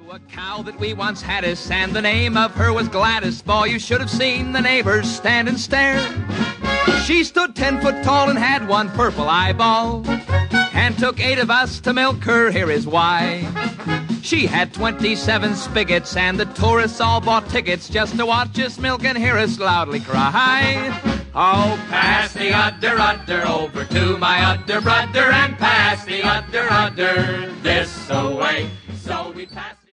A cow that we once had us, and the name of her was Gladys. Boy, you should have seen the neighbors stand and stare. She stood 10 foot tall and had one purple eyeball, and took 8 of us to milk her. Here is why. She had 27 spigots, and the tourists all bought tickets just to watch us milk and hear us loudly cry. Oh, pass the udder over to my udder brudder, and pass the udder this away. So we pass.